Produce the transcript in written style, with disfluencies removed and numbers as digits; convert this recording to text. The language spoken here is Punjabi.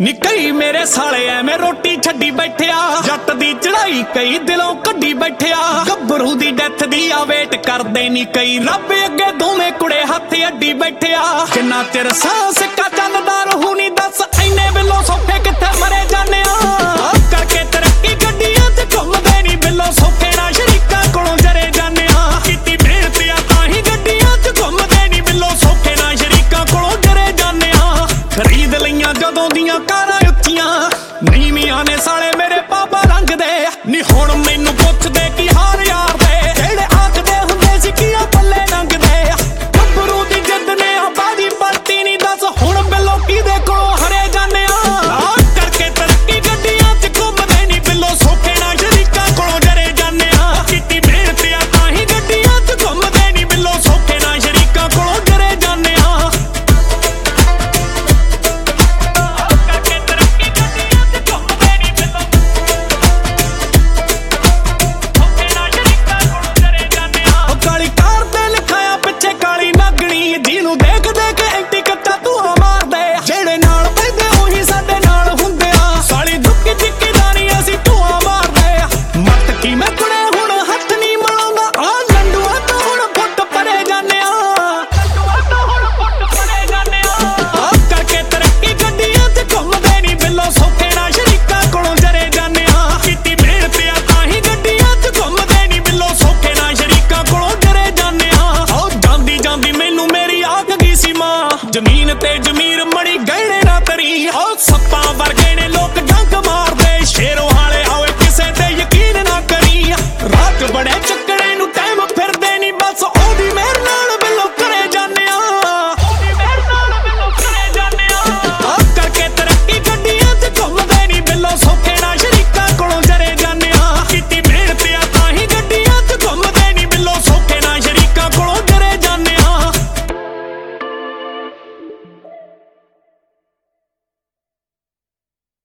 ਨੀ ਕਈ ਮੇਰੇ ਸਾਲੇ ਐਵੇਂ ਰੋਟੀ ਛੱਡੀ ਬੈਠਿਆ, ਜੱਟ ਦੀ ਚੜਾਈ ਕਈ ਦਿਲੋਂ ਕੱਢੀ ਬੈਠਿਆ। ਗੱਭਰੂ ਦੀ ਡੈਥ ਦੀ ਆ ਵੇਟ ਕਰਦੇ ਨੀ ਕਈ, ਰੱਬ ਅੱਗੇ ਦੋਵੇਂ ਕੁੜੇ ਹੱਥ ਅੱਡੀ ਬੈਠਿਆ। ਕਿੰਨਾ ਚਿਰ ਸਾਹ ਸਿੱਕਾ ਚੱਲਦਾ ਰਹੂ ਨੀ ਦੱਸ, ਐਨੇ ਬਿੱਲੋ ਸੌਖੇ ਕਿੱਥੇ ਮਰੇ ਜਾਂਦੇ ਆ। ਕਰਕੇ ਤਰੱਕੀ ਗੱਡੀਆਂ ਤੇ ਘੁੰਮਦੇ ਨੀ ਬਿੱਲੋ ਸੌਖੇ ਨਾ ਸ਼ਰੀਕਾਂ ਕੋਲੋਂ ਜਰੇ ਜਾਂਦੇ ਆ। ਕੀਤੀ ਮਿਹਨਤ ਆ ਤਾਂ ਹੀ ਗੱਡੀਆਂ ਤੇ ਘੁੰਮਦੇ ਨੀ ਬਿੱਲੋ ਸੌਖੇ ਨਾ ਸ਼ਰੀਕਾਂ ਕੋਲੋਂ ਜਰੇ ਜਾਂਦੇ ਆ। ਖਰੀਦ ਲਈਆਂ ਜਦੋਂ ਦੀਆਂ ਕਾਰਾਂ ਉੱਚੀਆਂ, ਨੀਵੀਆਂ ਨੇ